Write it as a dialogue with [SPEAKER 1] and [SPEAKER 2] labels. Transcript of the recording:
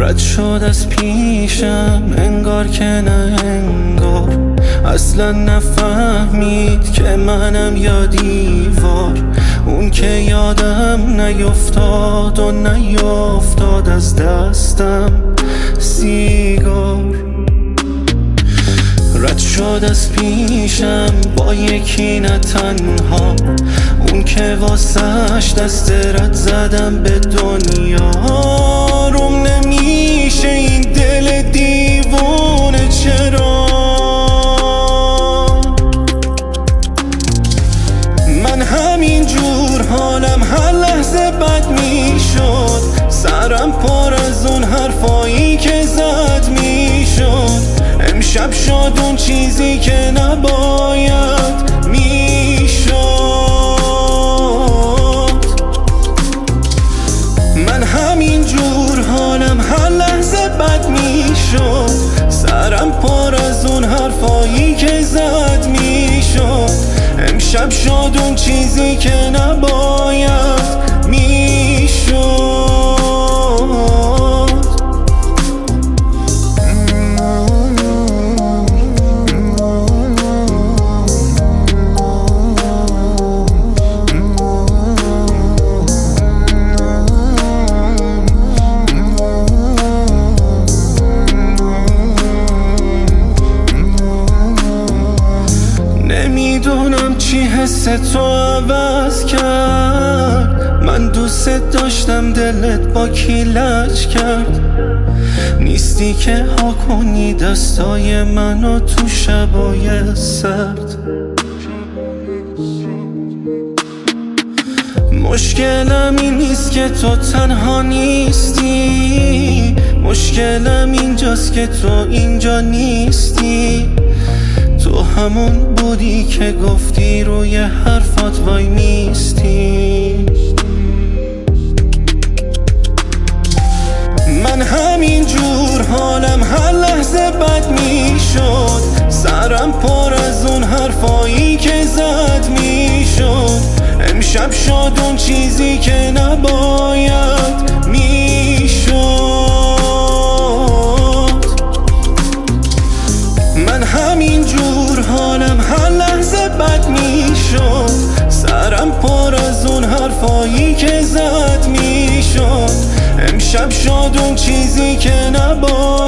[SPEAKER 1] رد شد از پیشم انگار که نه انگار، اصلا نفهمید که منم یا دیوار. اون که یادم نیفتاد و نیفتاد از دستم سیگار. رد شد از پیشم با یکی نه تنها، اون که واسش دست رد زدم به دنیا. روم نمیشه این دل دیوونه چرا. من همین جور حالم هر لحظه بد میشد، سرم پر از اون حرفایی که زد میشد. امشب شد اون چیزی که نباید میشد. من همین جور حالم هر لحظه بد میشد، سرم پر از اون حرفایی که زد میشد. امشب شد اون چیزی که نباید میشد. نمیدونم چی حس تو عوض کرد، من دوست داشتم دلت با کی لج کرد. نیستی که ها کنی دستای منو تو شبای سرد. مشکلم این نیست که تو تنها نیستی، مشکلم اینجاست که تو اینجا نیستی. تو همون بودی که گفتی روی حرفات وای میستی. من همین جور حالم هر لحظه بد میشد، سرم پر از اون حرفایی که زد میشد. امشب شد اون چیزی که نباید میشد. من همین جور حالم هر لحظه بد میشد، سرم پر از اون حرفایی که زد میشد. امشب شد اون چیزی که نباید